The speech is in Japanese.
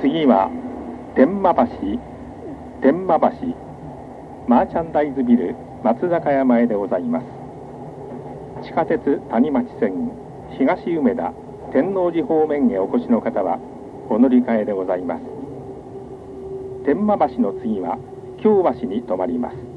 次は天満橋マーチャンダイズビル松坂屋前でございます。地下鉄谷町線東梅田天王寺方面へお越しの方はお乗り換えでございます。天満橋の次は京橋に停まります。